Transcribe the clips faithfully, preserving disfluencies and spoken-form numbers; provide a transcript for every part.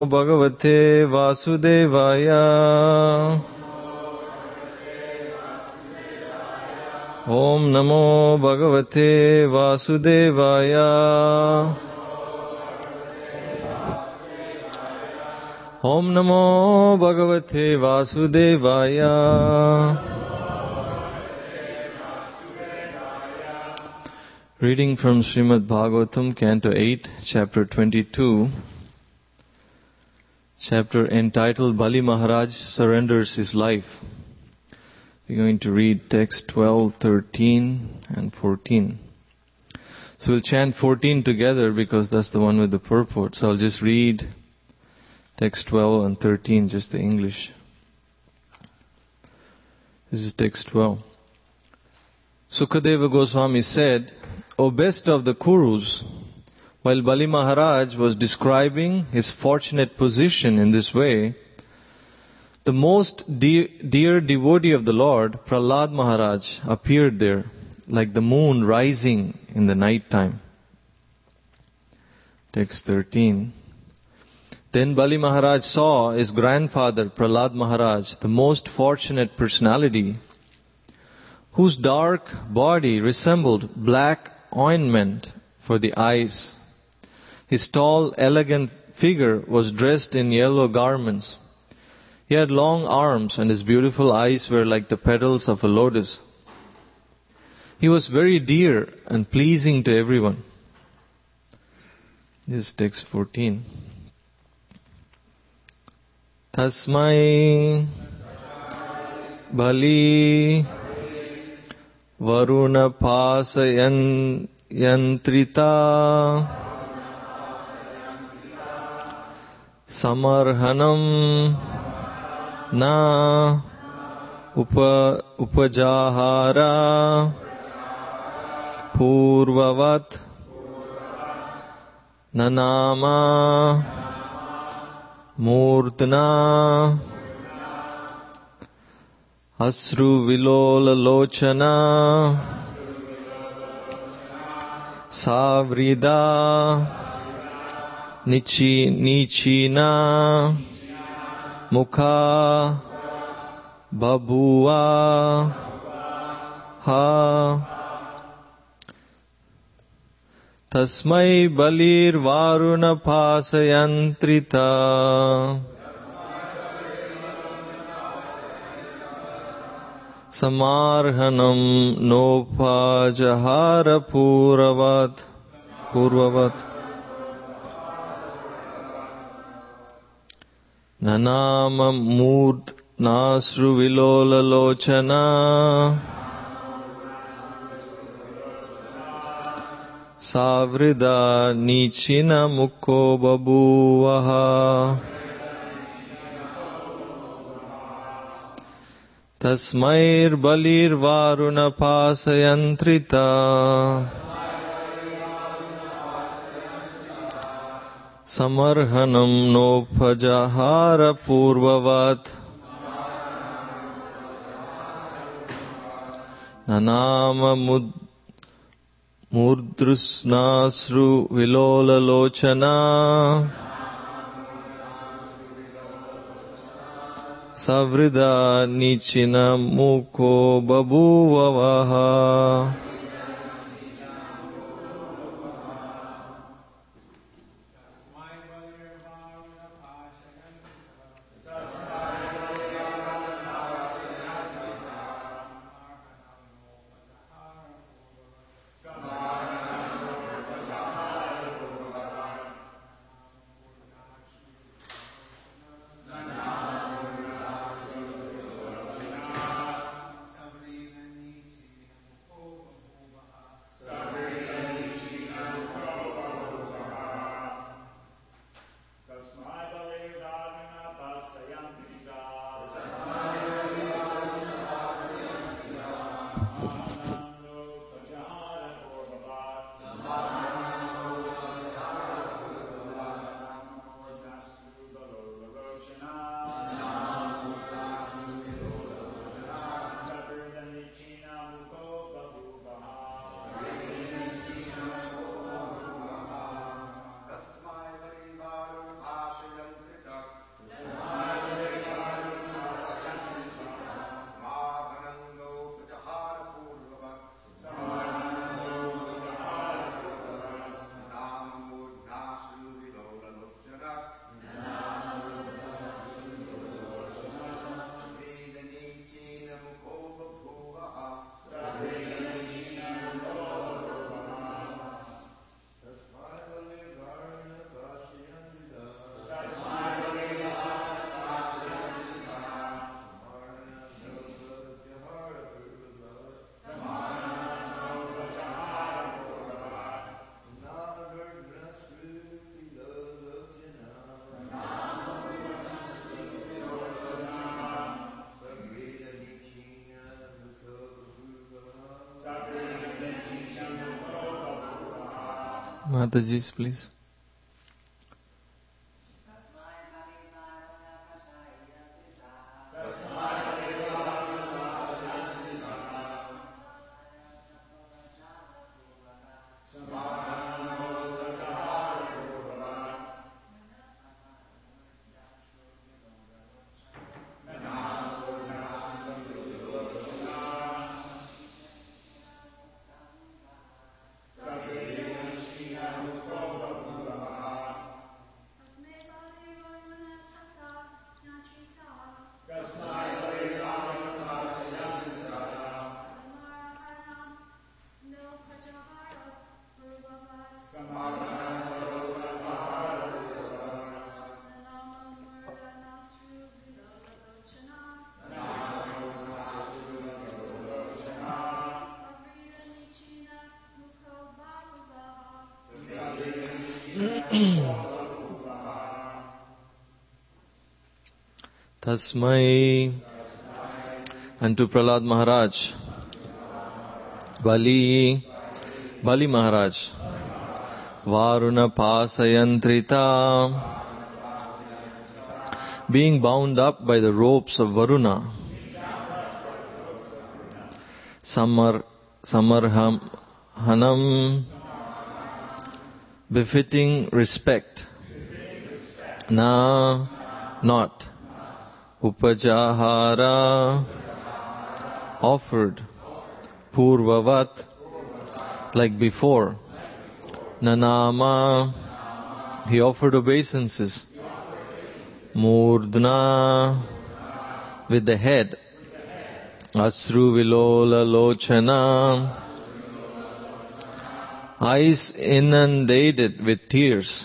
Bhagavate Vasudevaya. Om Namo Bhagavate Vasudevaya. Om Namo Bhagavate Vasudevaya. Reading from Srimad Bhagavatam, Canto eight, Chapter twenty-two. Chapter entitled Bali Maharaj Surrenders His Life. We're going to read text twelve, thirteen and fourteen. So we'll chant fourteen together because that's the one with the purport. So I'll just read text twelve and thirteen, just the English. This is text twelve. Sukadeva Goswami said, O best of the Kurus, while Bali Maharaj was describing his fortunate position in this way, the most dear, dear devotee of the Lord, Prahlad Maharaj, appeared there like the moon rising in the night time. Text thirteen. Then Bali Maharaj saw his grandfather, Prahlad Maharaj, the most fortunate personality, whose dark body resembled black ointment for the eyes. His tall, elegant figure was dressed in yellow garments. He had long arms and his beautiful eyes were like the petals of a lotus. He was very dear and pleasing to everyone. This is text fourteen. Tasmai Bali Varuna Pasayan Yantrita Samarhanam Na upa, Upajahara Purvavat Nanama Murtna Asru Vilola Lochana Savrida Nichi Nichina Mukha Babua Ha Tasmai Balir Varuna Pasayantrita Samarhanam Nopajahara Puravat Purvavat Nanama Murt Nasru Vilola Lochana Savrida Nichina Mukho Babuvaha Tasmair Balir Varuna Pasayantrita Samarhanam Nopajahara Purvavat Nanama Mud Murdrusnasru Vilola Lochana Savrida Nichina Mukho Babuvavaha. Mataji's, please. Tasmai, unto Prahlad Maharaj, Bali, Bali Maharaj, Varuna Pasayantrita, being bound up by the ropes of Varuna, Samar, Samarham, Hanam, befitting respect, Na, not, Upajahara, offered, Purvavat, like before, Nanama, he offered obeisances, Murdna, with the head, Asru Vilola Lochana, eyes inundated with tears,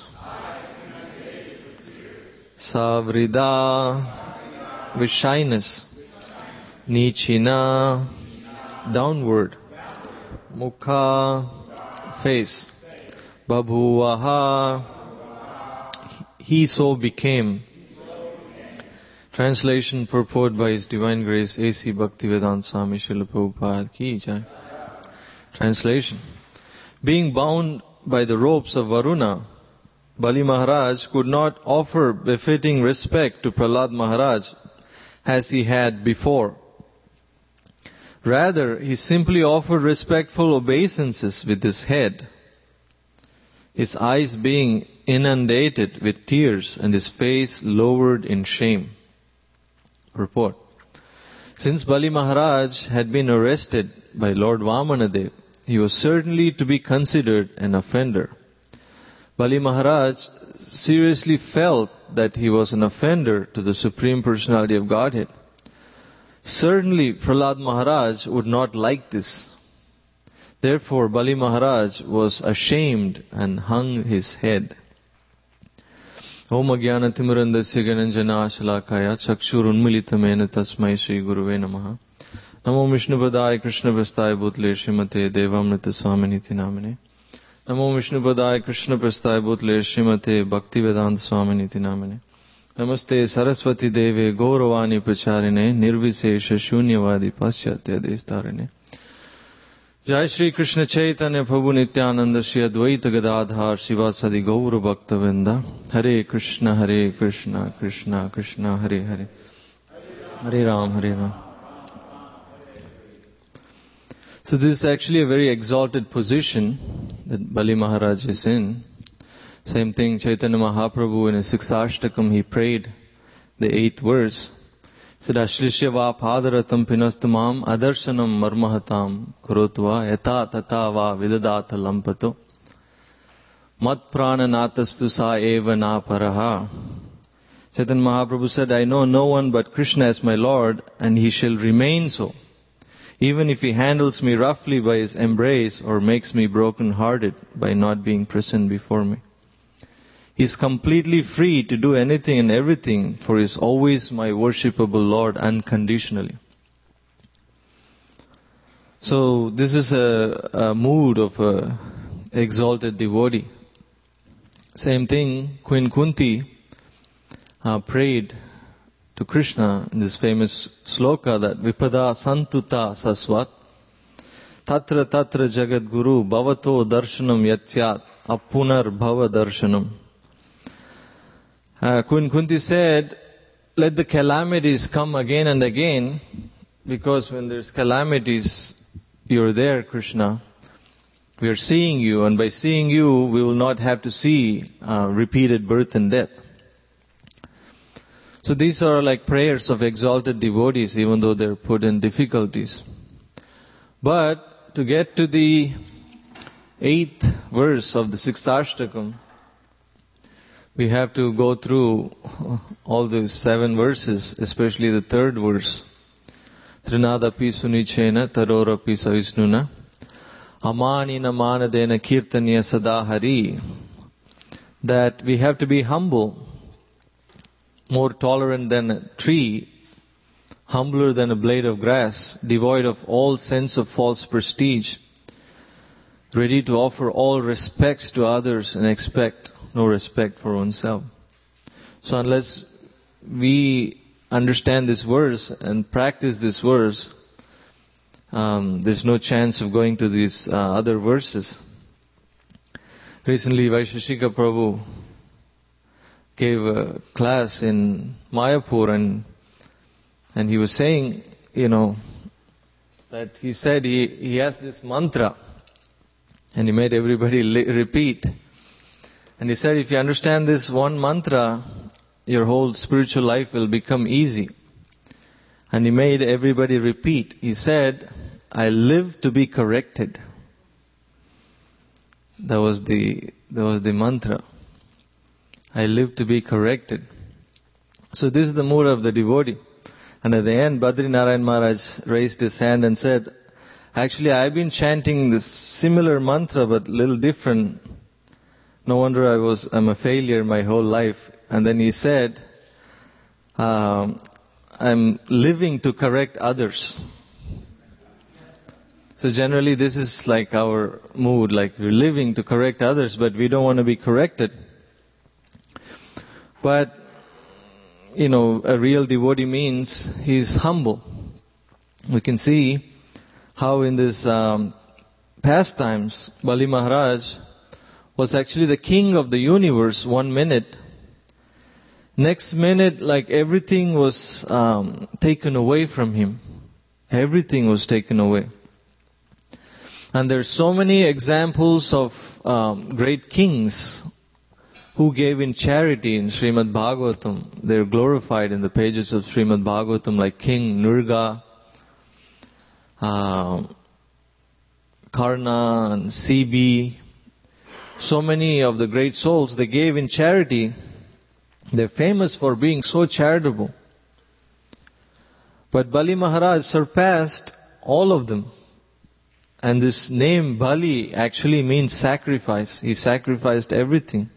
Savrida, with shyness, Nichina, downward, Mukha, face, Babhuvaha, he so became. Translation purport by His Divine Grace A C Bhaktivedanta Swami Srila Prabhupada Ki Jai. Translation. Being bound by the ropes of Varuna, Bali Maharaj could not offer befitting respect to Prahlad Maharaj as he had before. Rather, he simply offered respectful obeisances with his head, his eyes being inundated with tears and his face lowered in shame. Purport. Since Bali Maharaj had been arrested by Lord Vamanadev, he was certainly to be considered an offender. Bali Maharaj seriously felt that he was an offender to the Supreme Personality of Godhead. Certainly, Prahlad Maharaj would not like this. Therefore, Bali Maharaj was ashamed and hung his head. Om Agyana Timurandasya Gananjana Shalakaya Chakshur Unmilitamena Tasmai Shri Guruve Namaha. Namo Vishnupadaya Krishna Prasthaya Bhutle Srimate Devamrita Swaminiti Namane. Namo Vishnupadaya Krishna Prasthaya Bhutle Srimate Bhaktivedanta Swaminiti Namane. Namaste Saraswati Deve Gauravani Pracharine Nirvisesha Shunyavadi Paschatya Destarine. Jai Shri Krishna Chaitanya Prabhu Nityananda Shri Advaita Gadadhar Shivasadi Gaura Bhaktavinda. Hare Krishna Hare Krishna Krishna Krishna Hare Hare Hare Ram Hare Ram. So this is actually a very exalted position that Bali Maharaj is in. Same thing, Chaitanya Mahaprabhu in his Siksashtakam, he prayed the eighth verse. He said, Ashlishya va padaratam pinastamam adarshanam marmahatam kurotva yata tata va vidadata lampato mat prana natastu sa eva na paraha. Chaitanya Mahaprabhu said, I know no one but Krishna as my Lord, and he shall remain so, even if he handles me roughly by his embrace or makes me broken-hearted by not being present before me. He is completely free to do anything and everything, for he is always my worshipable Lord unconditionally. So this is a, a mood of a exalted devotee. Same thing, Queen Kunti uh, prayed to Krishna in this famous sloka that Vipada Santuta Saswat Tatra Tatra Jagat Guru Bhavato Darshanam Yatyat apunar bhava darshanam. Uh, Kunti said, let the calamities come again and again, because when there's calamities, you're there, Krishna. We are seeing you, and by seeing you, we will not have to see uh, repeated birth and death. So these are like prayers of exalted devotees, even though they're put in difficulties. But to get to the eighth verse of the sixth Ashtakam, we have to go through all the seven verses, especially the third verse. Trinadapi sunichena tarorapi savisnuna amanina manadena kirtanya sadahari. That we have to be humble, more tolerant than a tree, humbler than a blade of grass, devoid of all sense of false prestige, ready to offer all respects to others and expect no respect for oneself. So unless we understand this verse and practice this verse, um, there's no chance of going to these uh, other verses. Recently, Vaisheshika Prabhu gave a class in Mayapur, and and he was saying, you know, that he said he, he has this mantra, and he made everybody li- repeat. And he said, if you understand this one mantra, your whole spiritual life will become easy. And he made everybody repeat. He said, I live to be corrected. That was the, that was the mantra. I live to be corrected. So this is the mood of the devotee. And at the end, Badri Narayan Maharaj raised his hand and said, actually I've been chanting this similar mantra but little different. No wonder I was, I'm a failure my whole life. And then he said, um, I'm living to correct others. So generally this is like our mood, like we're living to correct others, but we don't want to be corrected. But, you know, a real devotee means he's humble. We can see how in this um, pastimes, Bali Maharaj was actually the king of the universe one minute. Next minute, like everything was um, taken away from him. Everything was taken away. And there's so many examples of um, great kings who gave in charity in Srimad Bhagavatam. They're glorified in the pages of Srimad Bhagavatam, like King Nurga, uh, Karna and C B. So many of the great souls, they gave in charity. They're famous for being so charitable. But Bali Maharaj surpassed all of them. And this name Bali actually means sacrifice. He sacrificed everything.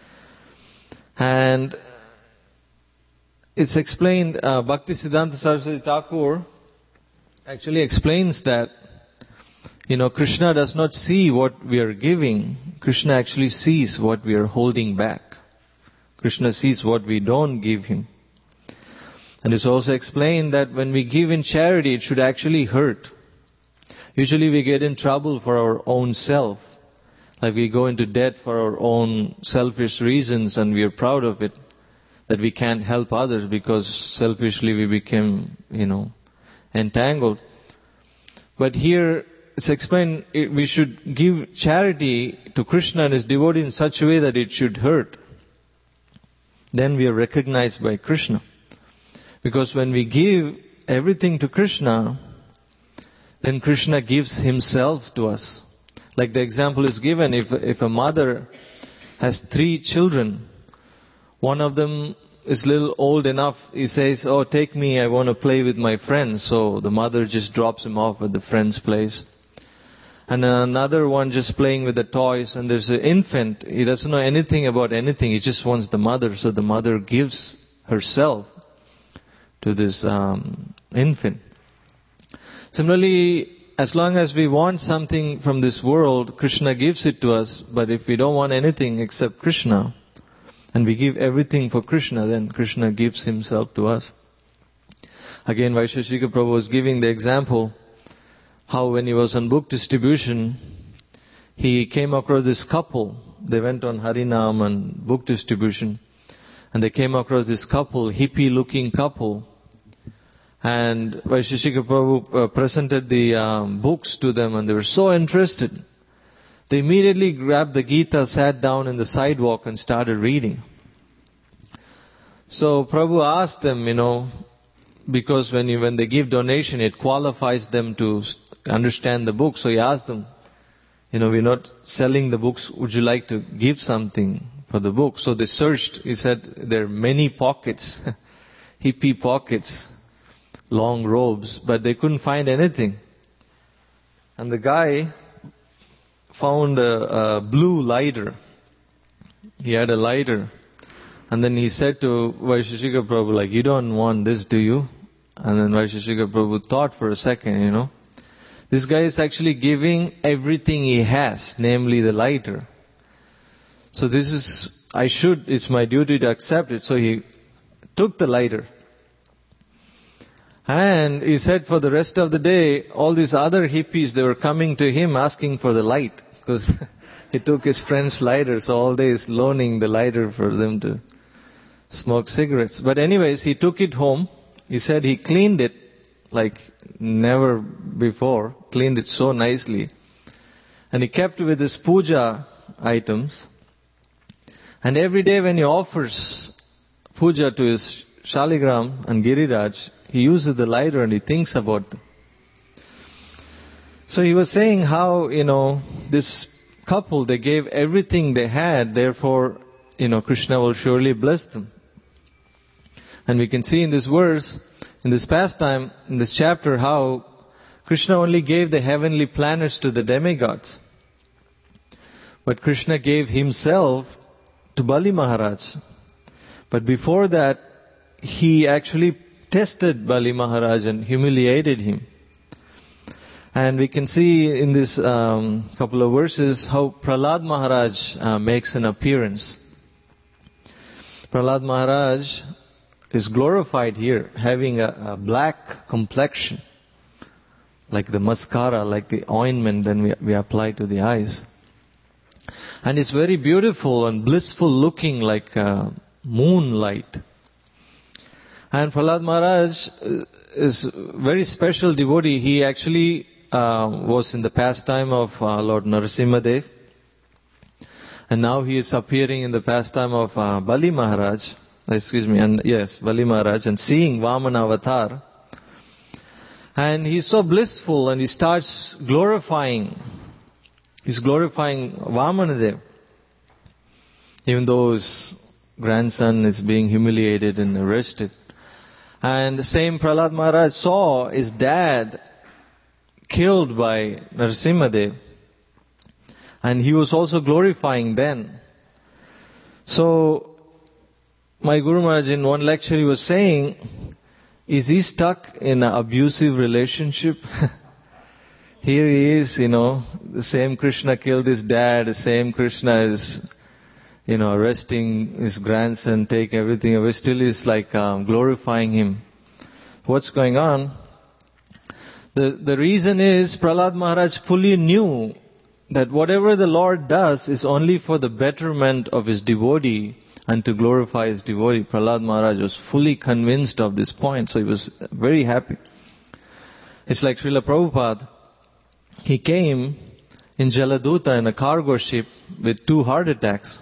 And it's explained, uh, Bhakti Siddhanta Saraswati Thakur actually explains that, you know, Krishna does not see what we are giving. Krishna actually sees what we are holding back. Krishna sees what we don't give him. And it's also explained that when we give in charity, it should actually hurt. Usually we get in trouble for our own self. Like we go into debt for our own selfish reasons and we are proud of it. That we can't help others because selfishly we became, you know, entangled. But here it's explained we should give charity to Krishna and his devotee in such a way that it should hurt. Then we are recognized by Krishna. Because when we give everything to Krishna, then Krishna gives himself to us. Like the example is given, if if a mother has three children, one of them is a little old enough, he says, oh, take me, I want to play with my friends. So the mother just drops him off at the friend's place. And another one just playing with the toys, and there's an infant, he doesn't know anything about anything, he just wants the mother, so the mother gives herself to this um, infant. Similarly, as long as we want something from this world, Krishna gives it to us, but if we don't want anything except Krishna, and we give everything for Krishna, then Krishna gives himself to us. Again, Vaisheshika Prabhu was giving the example how when he was on book distribution, he came across this couple. they went on Harinam and book distribution. And they came across this couple, hippie-looking couple. And Vaisheshika Prabhu uh, presented the um, books to them and they were so interested. They immediately grabbed the Gita, sat down in the sidewalk and started reading. So Prabhu asked them, you know, because when you, when they give donation, it qualifies them to understand the book. So he asked them, you know, we're not selling the books. Would you like to give something for the book? So they searched. He said there are many pockets, hippie pockets, long robes, but they couldn't find anything. And the guy found a, a blue lighter. He had a lighter. And then he said to Vaisheshika Prabhu, like, you don't want this, do you? And then Vaisheshika Prabhu thought for a second, you know. This guy is actually giving everything he has, namely the lighter. So this is, I should, it's my duty to accept it. So he took the lighter. And he said for the rest of the day, all these other hippies, they were coming to him asking for the light. Because he took his friend's lighter, so all day he's loaning the lighter for them to smoke cigarettes. But anyways, he took it home. He said he cleaned it like never before, cleaned it so nicely. And he kept with his puja items. And every day when he offers puja to his Shaligram and Giriraj, he uses the lighter and he thinks about them. So he was saying how, you know, this couple, they gave everything they had, therefore, you know, Krishna will surely bless them. And we can see in this verse, in this pastime, in this chapter, how Krishna only gave the heavenly planets to the demigods. But Krishna gave himself to Bali Maharaj. But before that, he actually tested Bali Maharaj and humiliated him. And we can see in this um, couple of verses how Prahlad Maharaj uh, makes an appearance. Prahlad Maharaj is glorified here, having a, a black complexion, like the mascara, like the ointment that we, we apply to the eyes. And it's very beautiful and blissful looking, like uh, moonlight. And Prahlad Maharaj is a very special devotee. He actually uh, was in the pastime of uh, Lord Narasimhadev. And now he is appearing in the pastime of uh, Bali Maharaj. Excuse me, and yes, Bali Maharaj, and seeing Vamana avatar. And he's so blissful and he starts glorifying. He's glorifying Vamanadev. Even though his grandson is being humiliated and arrested. And the same Prahlad Maharaj saw his dad killed by Narasimhadev. And he was also glorifying then. So, my Guru Maharaj in one lecture he was saying, is he stuck in an abusive relationship? Here he is, you know, the same Krishna killed his dad, the same Krishna is, you know, arresting his grandson, take everything away. Still is like um, glorifying him. What's going on? The the reason is Prahlad Maharaj fully knew that whatever the Lord does is only for the betterment of his devotee and to glorify his devotee. Prahlad Maharaj was fully convinced of this point, so he was very happy. It's like Srila Prabhupada. He came in Jaladuta in a cargo ship with two heart attacks.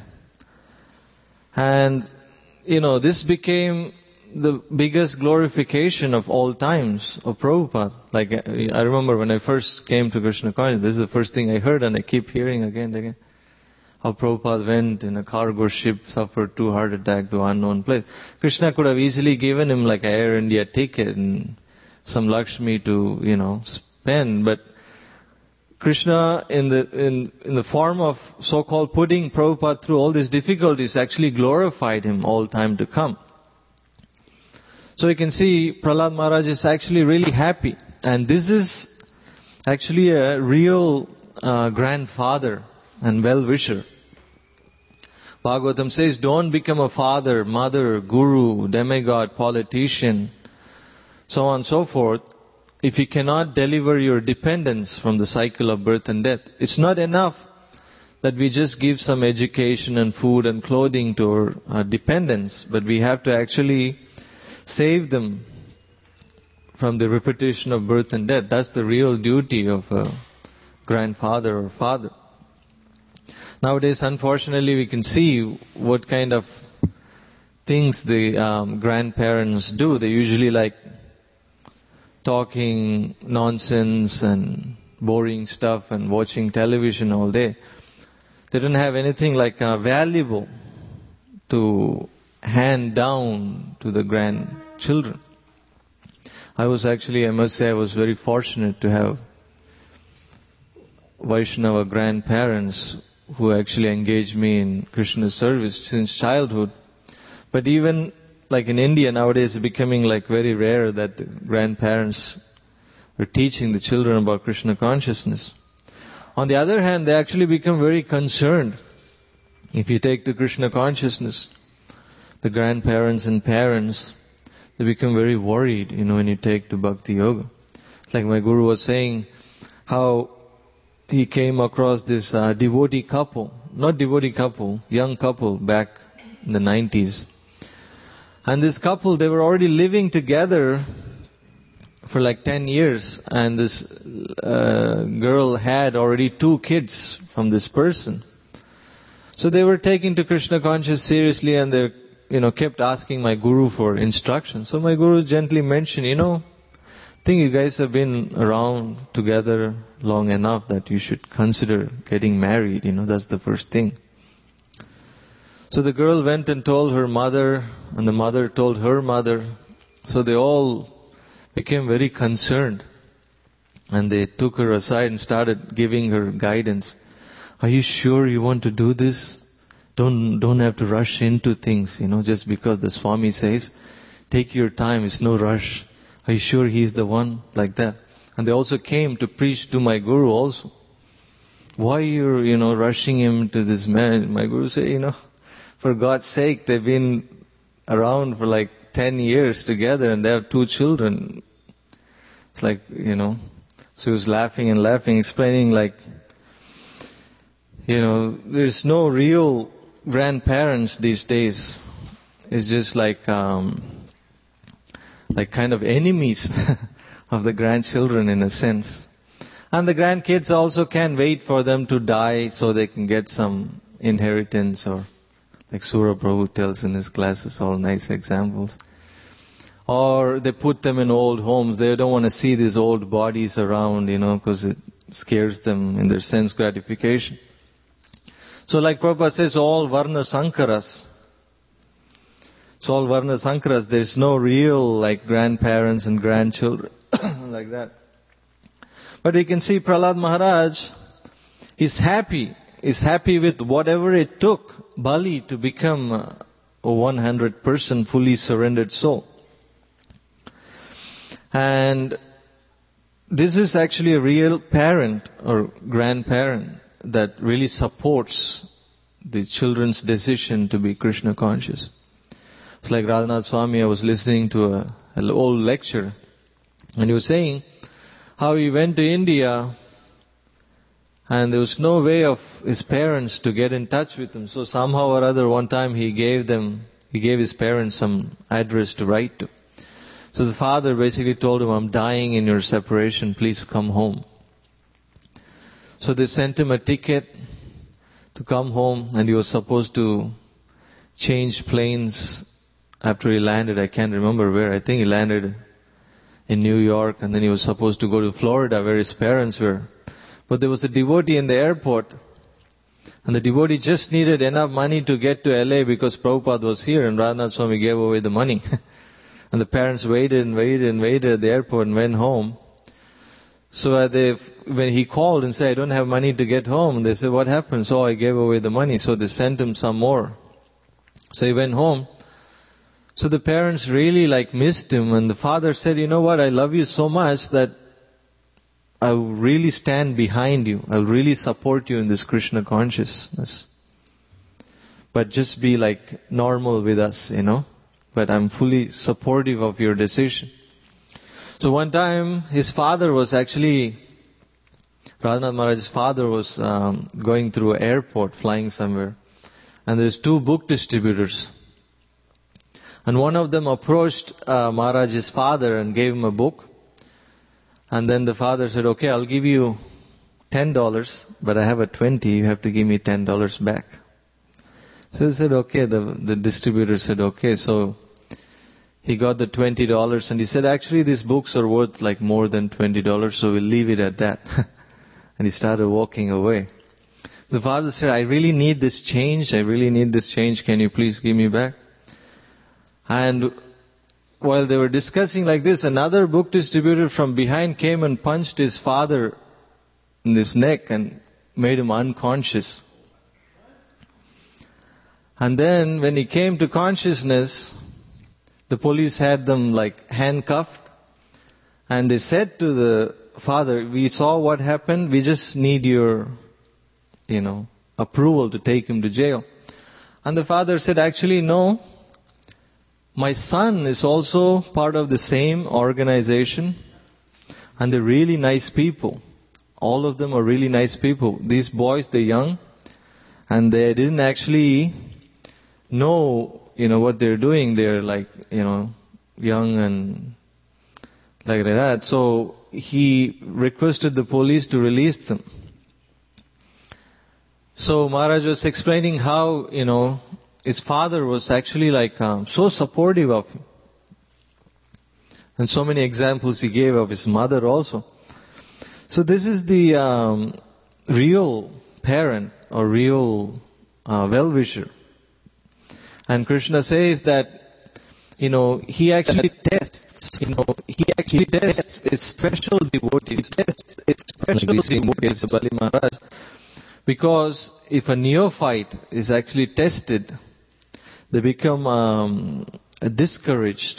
And, you know, this became the biggest glorification of all times of Prabhupada. Like, I remember when I first came to Krishna consciousness, this is the first thing I heard and I keep hearing again and again. How Prabhupada went in a cargo ship, suffered two heart attacks to unknown place. Krishna could have easily given him like an Air India ticket and some Lakshmi to, you know, spend. But Krishna in the in, in the form of so-called putting Prabhupada through all these difficulties actually glorified him all time to come. So you can see Prahlad Maharaj is actually really happy. And this is actually a real uh, grandfather and well-wisher. Bhagavatam says, don't become a father, mother, guru, demigod, politician, so on and so forth, if you cannot deliver your dependents from the cycle of birth and death. It's not enough that we just give some education and food and clothing to our uh, dependents, but we have to actually save them from the repetition of birth and death. That's the real duty of a grandfather or father. Nowadays, unfortunately, we can see what kind of things the um, grandparents do. They usually like talking nonsense and boring stuff and watching television all day. They don't have anything like uh, valuable to hand down to the grandchildren. I was actually, I must say, I was very fortunate to have Vaishnava grandparents who actually engaged me in Krishna service since childhood. But even like in India nowadays, it's becoming like very rare that the grandparents are teaching the children about Krishna consciousness. On the other hand, they actually become very concerned. If you take the Krishna consciousness, the grandparents and parents, they become very worried, you know, when you take to Bhakti Yoga. It's like my Guru was saying, how he came across this uh, devotee couple, not devotee couple, young couple back in the nineties. And this couple, they were already living together for like ten years, and this uh, girl had already two kids from this person. So they were taking to Krishna consciousness seriously, and they, you know, kept asking my Guru for instruction. So my Guru gently mentioned, you know, I think you guys have been around together long enough that you should consider getting married. You know, that's the first thing. So the girl went and told her mother, and the mother told her mother. So they all became very concerned, and they took her aside and started giving her guidance. Are you sure you want to do this? Don't don't have to rush into things, you know, just because the Swami says, take your time, it's no rush. Are you sure he's the one? Like that. And they also came to preach to my Guru also. Why you're, you know, rushing him to this man? My Guru said, you know, for God's sake, they've been around for like ten years together and they have two children. It's like, you know, so he was laughing and laughing, explaining like, you know, there's no real grandparents these days. It's just like, um, like kind of enemies of the grandchildren in a sense. And the grandkids also can't wait for them to die so they can get some inheritance, or like Sura Prabhu tells in his classes, all nice examples. Or they put them in old homes. They don't want to see these old bodies around, you know, because it scares them in their sense gratification. So like Prabhupada says, all Varna Sankaras. So all Varna Sankaras, there's no real like grandparents and grandchildren like that. But we can see Prahlad Maharaj is happy. Is happy with whatever it took Bali to become a one hundred percent fully surrendered soul. And this is actually a real parent or grandparent that really supports the children's decision to be Krishna conscious. It's like Radhanath Swami, I was listening to a, an old lecture, and he was saying how he went to India and there was no way of his parents to get in touch with him. So somehow or other, one time he gave them, he gave his parents some address to write to. So the father basically told him, I'm dying in your separation, please come home. So they sent him a ticket to come home, and he was supposed to change planes after he landed. I can't remember where. I think he landed in New York, and then he was supposed to go to Florida where his parents were. But there was a devotee in the airport, and the devotee just needed enough money to get to L A because Prabhupada was here, and Radhanath Swami gave away the money. And the parents waited and waited and waited at the airport and went home. So uh, they, when he called and said, I don't have money to get home, they said, what happened? So I gave away the money. So they sent him some more. So he went home. So the parents really like missed him, and the father said, you know what, I love you so much that I will really stand behind you. I will really support you in this Krishna consciousness. But just be like normal with us, you know. But I'm fully supportive of your decision. So one time, his father was actually Radhanath Maharaj's father was um, going through an airport, flying somewhere. And there's two book distributors. And one of them approached uh, Maharaj's father and gave him a book. And then the father said, okay, I'll give you ten dollars, but I have a twenty, you have to give me ten dollars back. So he said, okay, the, the distributor said, okay, so he got the twenty dollars and he said, actually these books are worth like more than twenty dollars, so we'll leave it at that. And he started walking away. The father said, I really need this change, I really need this change, can you please give me back? And while they were discussing like this, another book distributor from behind came and punched his father in his neck and made him unconscious. And then when he came to consciousness, the police had them like handcuffed. And they said to the father, we saw what happened, we just need your, you know, approval to take him to jail. And the father said, actually no, my son is also part of the same organization. And they're really nice people. All of them are really nice people. These boys, they're young. And they didn't actually know, you know, what they're doing. They're like, you know, young and like that. So he requested the police to release them. So Maharaj was explaining how, you know, his father was actually like um, so supportive of him. And so many examples he gave of his mother also. So this is the um, real parent or real uh, well-wisher. And Krishna says that, you know, he actually tests, you know, he actually tests his special devotees, tests his special devotees, Bali Maharaj. Because if a neophyte is actually tested, they become um, discouraged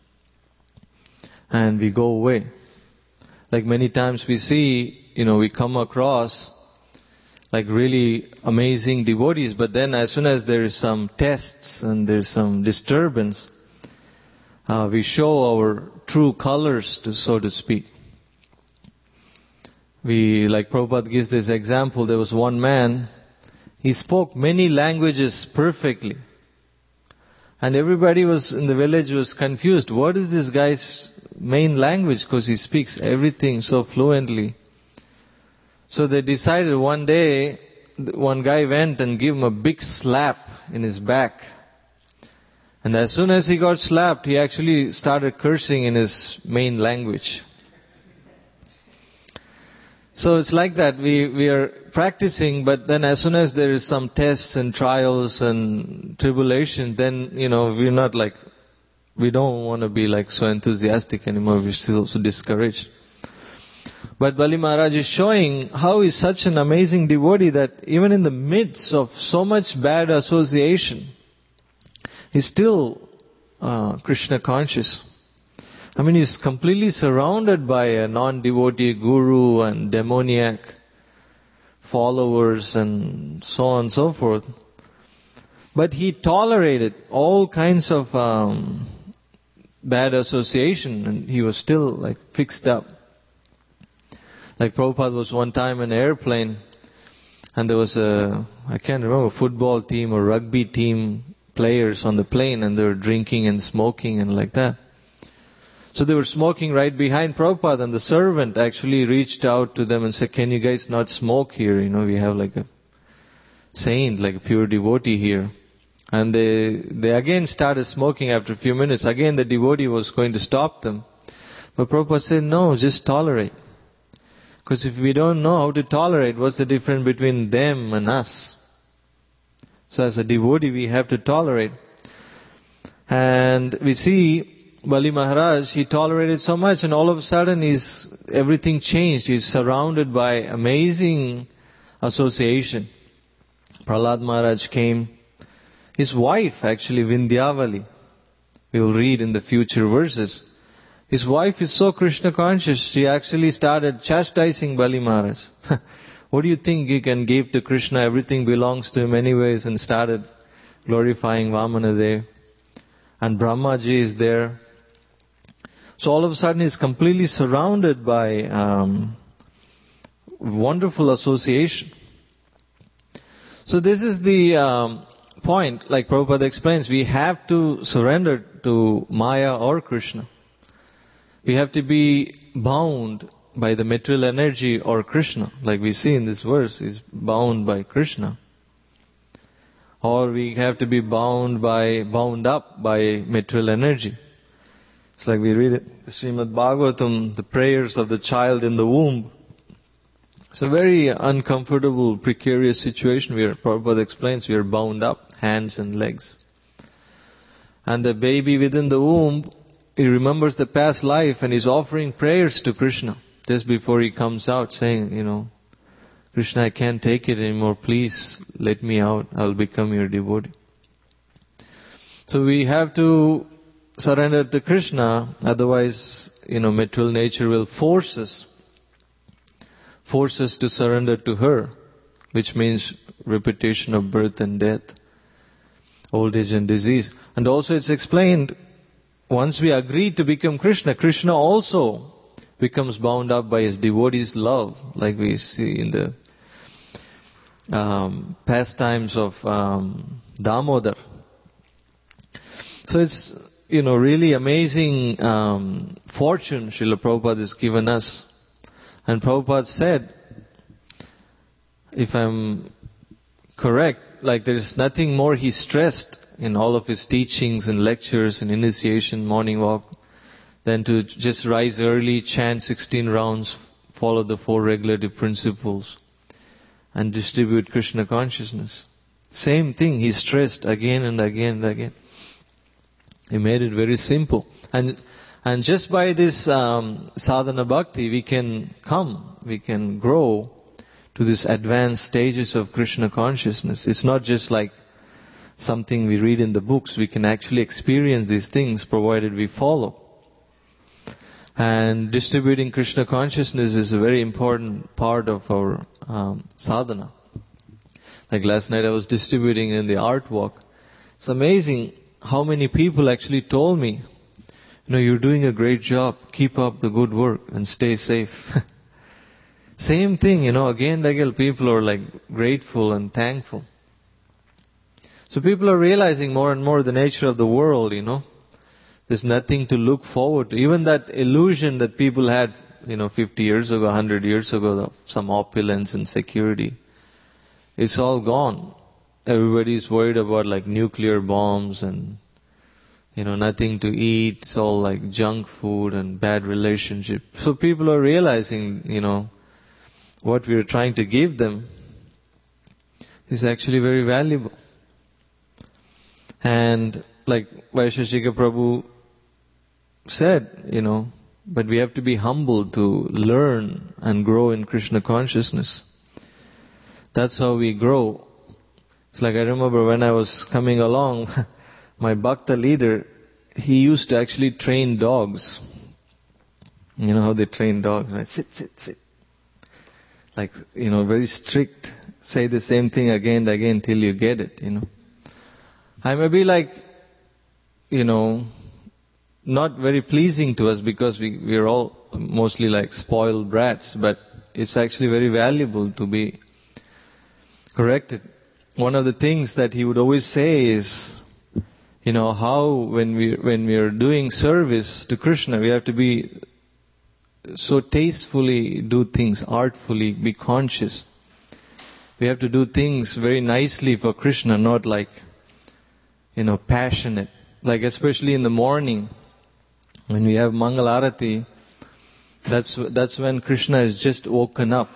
and we go away. Like many times we see, you know, we come across like really amazing devotees, but then as soon as there is some tests and there's some disturbance, uh, we show our true colors, to, so to speak. We, like Prabhupada gives this example, there was one man, he spoke many languages perfectly. And everybody was in the village was confused. What is this guy's main language? Because he speaks everything so fluently. So they decided one day, one guy went and gave him a big slap in his back. And as soon as he got slapped, he actually started cursing in his main language. So it's like that. We we are practicing, but then as soon as there is some tests and trials and tribulation, then, you know, we're not like, we don't want to be like so enthusiastic anymore. We're still so discouraged. But Bali Maharaj is showing how he's such an amazing devotee that even in the midst of so much bad association, he's still uh, Krishna conscious. I mean, he's completely surrounded by a non-devotee guru and demoniac followers and so on and so forth. But he tolerated all kinds of um, bad association and he was still like fixed up. Like Prabhupada was one time in an airplane and there was a, I can't remember, football team or rugby team players on the plane and they were drinking and smoking and like that. So they were smoking right behind Prabhupada and the servant actually reached out to them and said, can you guys not smoke here? You know, we have like a saint, like a pure devotee here. And they, they again started smoking after a few minutes. Again the devotee was going to stop them. But Prabhupada said, no, just tolerate. Because if we don't know how to tolerate, what's the difference between them and us? So as a devotee we have to tolerate. And we see Bali Maharaj, he tolerated so much and all of a sudden he's, everything changed. He's surrounded by amazing association. Prahlad Maharaj came. His wife actually, Vindhyavali, we will read in the future verses. His wife is so Krishna conscious, she actually started chastising Bali Maharaj. What do you think you can give to Krishna? Everything belongs to him anyways, and started glorifying Vamanadev. And Brahmaji is there. So all of a sudden he's completely surrounded by um, wonderful association. So this is the um, point, like Prabhupada explains, we have to surrender to Maya or Krishna. We have to be bound by the material energy or Krishna, like we see in this verse, is bound by Krishna. Or we have to be bound by, bound up by material energy. It's like we read it, Srimad Bhagavatam, the prayers of the child in the womb. It's a very uncomfortable, precarious situation where Prabhupada explains we are bound up, hands and legs. And the baby within the womb, he remembers the past life and is offering prayers to Krishna just before he comes out, saying, you know, Krishna, I can't take it anymore. Please let me out. I'll become your devotee. So we have to surrender to Krishna. Otherwise, you know, material nature will force us, force us to surrender to her, which means repetition of birth and death, old age and disease. And also it's explained, once we agree to become Krishna, Krishna also becomes bound up by his devotees' love, like we see in the um, pastimes of um, Damodar. So it's, you know, really amazing um, fortune Srila Prabhupada has given us. And Prabhupada said, if I'm correct, like there is nothing more he stressed in all of his teachings and lectures and initiation, morning walk, than to just rise early, chant sixteen rounds, follow the four regulative principles, and distribute Krishna consciousness. Same thing he stressed again and again and again. He made it very simple. And and just by this um, sadhana bhakti, we can come, we can grow to these advanced stages of Krishna consciousness. It's not just like something we read in the books. We can actually experience these things provided we follow. And distributing Krishna consciousness is a very important part of our um, sadhana. Like last night I was distributing in the art walk. It's amazing how many people actually told me, you know, you're doing a great job, keep up the good work and stay safe. Same thing, you know, again and again people are like grateful and thankful. So people are realizing more and more the nature of the world, you know. There's nothing to look forward to. Even that illusion that people had, you know, fifty years ago, one hundred years ago, of some opulence and security, it's all gone. Everybody's worried about like nuclear bombs and, you know, nothing to eat. It's all like junk food and bad relationship. So people are realizing, you know, what we are trying to give them is actually very valuable. And like Vaisheshika Prabhu said, you know, but we have to be humble to learn and grow in Krishna consciousness. That's how we grow. It's like I remember when I was coming along, my Bhakta leader, he used to actually train dogs. You know how they train dogs, right? Sit, sit, sit. Like, you know, very strict. Say the same thing again and again till you get it, you know. I may be like, you know, not very pleasing to us because we, we are all mostly like spoiled brats, but it's actually very valuable to be corrected. One of the things that he would always say is, you know, how when we when we are doing service to Krishna, we have to be so tastefully do things, artfully, be conscious. We have to do things very nicely for Krishna, not like, you know, passionate. Like especially in the morning, when we have Mangal Arati, that's that's when Krishna is just woken up.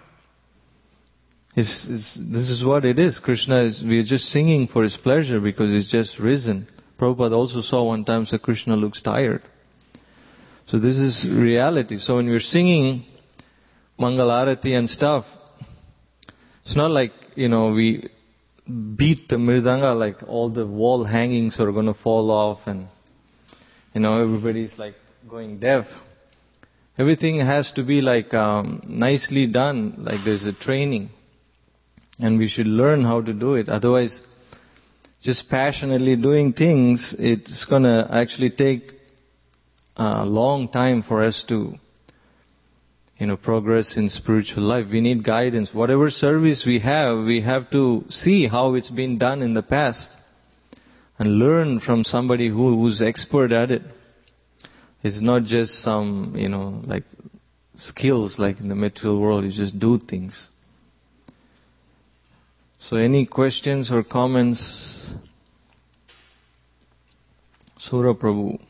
It's, it's, this is what it is. Krishna is, we are just singing for his pleasure because he's just risen. Prabhupada also saw one time that Krishna looks tired. So this is reality. So when we're singing Mangal Arati and stuff, it's not like, you know, we beat the mridanga like all the wall hangings are going to fall off and, you know, everybody's like going deaf. Everything has to be like um, nicely done, like there's a training. And we should learn how to do it. Otherwise, just passionately doing things, it's going to actually take a long time for us to, you know, progress in spiritual life. We need guidance. Whatever service we have, we have to see how it's been done in the past and learn from somebody who, who's expert at it. It's not just some, you know, like skills like in the material world. You just do things. So any questions or comments? Sura Prabhu.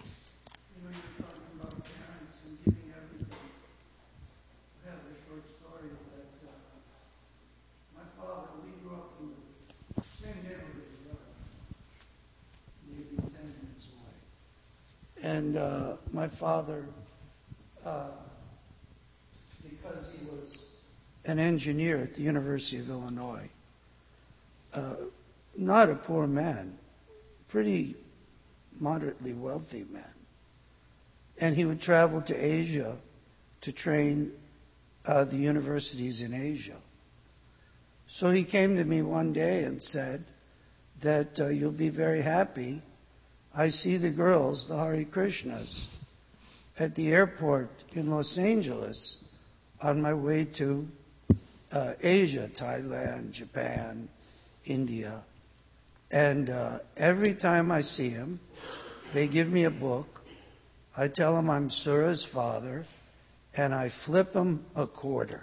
And uh, my father, uh, because he was an engineer at the University of Illinois, uh, not a poor man, pretty moderately wealthy man. And he would travel to Asia to train uh, the universities in Asia. So he came to me one day and said that uh, you'll be very happy. I see the girls, the Hare Krishnas, at the airport in Los Angeles on my way to uh, Asia, Thailand, Japan, India. And uh, every time I see them, they give me a book. I tell them I'm Sura's father, and I flip them a quarter.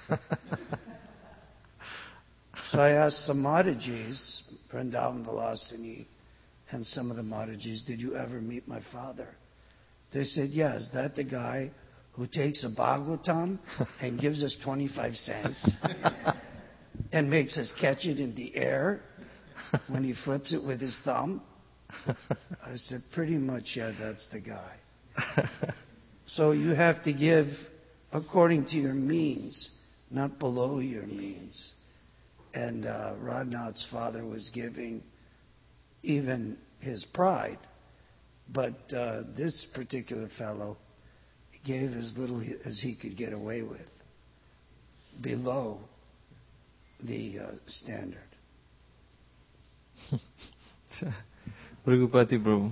So I asked some Madhajis, Vrindavan Vilasini, and some of the Madhajis, did you ever meet my father? They said, yeah, is that the guy who takes a Bhagavatam and gives us twenty-five cents and makes us catch it in the air when he flips it with his thumb? I said, pretty much, yeah, that's the guy. So you have to give according to your means, not below your means. And uh, Radhnath's father was giving even his pride. But uh, this particular fellow gave as little as he could get away with, below the uh, standard. Raghupati Prabhu.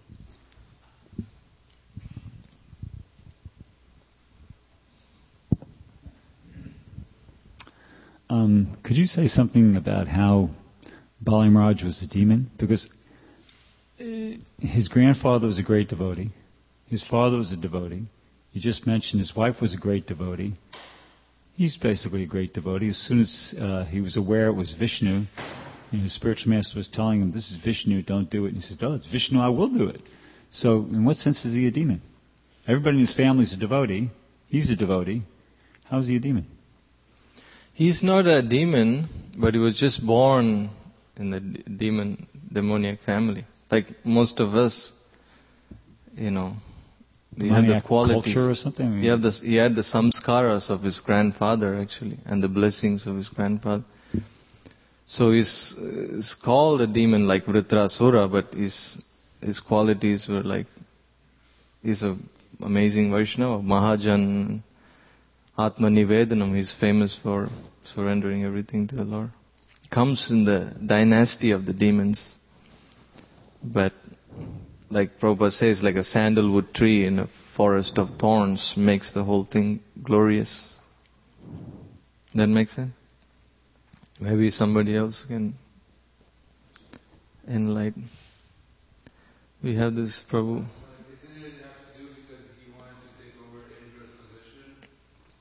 Um, could you say something about how Bali Maharaj was a demon? Because uh, his grandfather was a great devotee. His father was a devotee. You just mentioned his wife was a great devotee. He's basically a great devotee. As soon as uh, he was aware it was Vishnu, and his spiritual master was telling him, this is Vishnu, don't do it. And he says, oh, it's Vishnu, I will do it. So in what sense is he a demon? Everybody in his family is a devotee. He's a devotee. How is he a demon? He's not a demon, but he was just born in the demon, demoniac family. Like most of us, you know, he had the qualities. Culture or something? I mean, he, had the, he had the samskaras of his grandfather, actually, and the blessings of his grandfather. So he's, he's called a demon like Vritrasura, but his, his qualities were like, he's an amazing Vaishnava, Mahajan, Atma Nivedanam. He's famous for surrendering everything to the Lord. Comes in the dynasty of the demons. But like Prabhupada says, like a sandalwood tree in a forest of thorns makes the whole thing glorious. That makes sense? Maybe somebody else can enlighten. We have this Prabhu. Isn't it have to do because he wanted to take over Indra's position?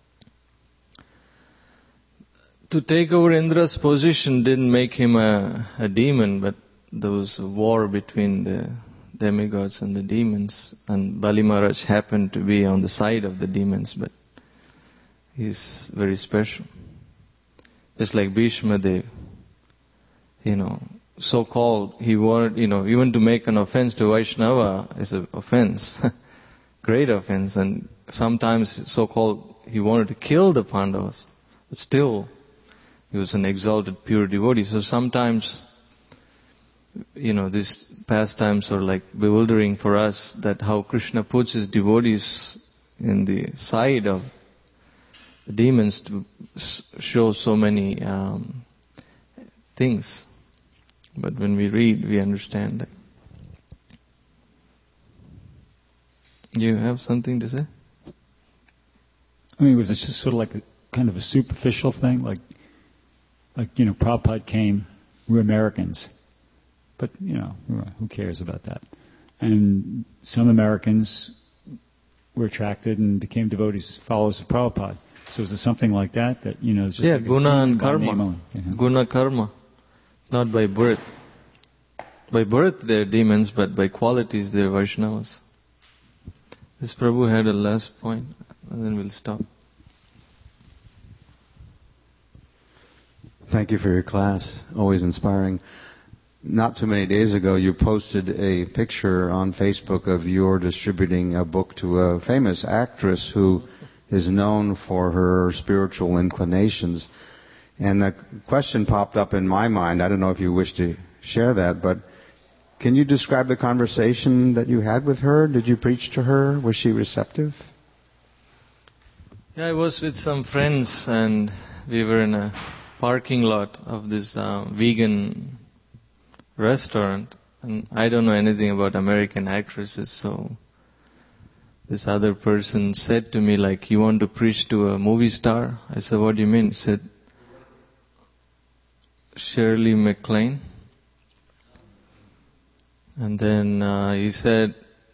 To take over Indra's position didn't make him a, a demon, but there was a war between the demigods and the demons, and Bali Maharaj happened to be on the side of the demons, but he's very special. Just like Bhishma Dev, you know, so-called, he wanted, you know, even to make an offense to Vaishnava is an offense, great offense, and sometimes so-called he wanted to kill the Pandavas, but still he was an exalted pure devotee. So sometimes, you know, these pastimes are like bewildering for us, that how Krishna puts his devotees in the side of the demons to show so many um, things. But when we read, we understand that. You have something to say? I mean, was it just sort of like a kind of a superficial thing? Like, like you know, Prabhupada came, we're Americans. But, you know, who cares about that? And some Americans were attracted and became devotees, followers of Prabhupada. So is it something like that? That, you know, it's just yeah, like guna a and by name karma. only, you know? Guna karma. Not by birth. By birth they're demons, but by qualities they're Vaishnavas. This Prabhu had a last point, and then we'll stop. Thank you for your class. Always inspiring. Not too many days ago, you posted a picture on Facebook of your distributing a book to a famous actress who is known for her spiritual inclinations. And the question popped up in my mind. I don't know if you wish to share that, but can you describe the conversation that you had with her? Did you preach to her? Was she receptive? Yeah, I was with some friends and we were in a parking lot of this uh, vegan restaurant. And I don't know anything about American actresses, so this other person said to me, like, you want to preach to a movie star? I said, what do you mean? He said, Shirley MacLaine. And then uh, he said,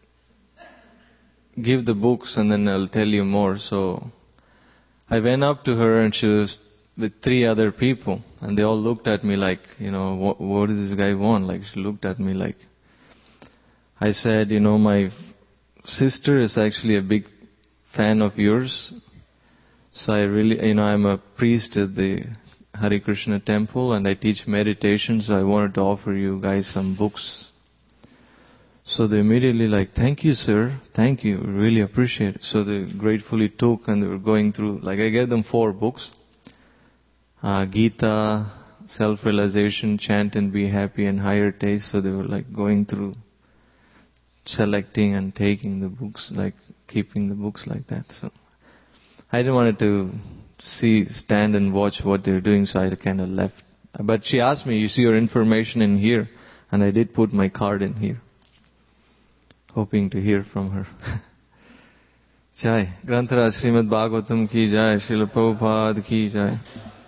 give the books and then I'll tell you more. So I went up to her and she was with three other people and they all looked at me like, you know, what, what does this guy want? Like, she looked at me like, I said, you know, my sister is actually a big fan of yours. So I really, you know, I'm a priest at the Hare Krishna temple and I teach meditation, so I wanted to offer you guys some books. So they immediately like, thank you, sir. Thank you. Really appreciate it. So they gratefully took and they were going through, like I gave them four books. Uh, Gita, Self-Realization, Chant and Be Happy, and Higher Taste. So they were like going through, selecting and taking the books, like keeping the books like that. So I didn't want to see, stand and watch what they're doing, so I kind of left. But she asked me, you see your information in here? And I did put my card in here, hoping to hear from her. Jai. Grantaraj Srimad Bhagavatam ki jai. Srila Prabhupada ki jai.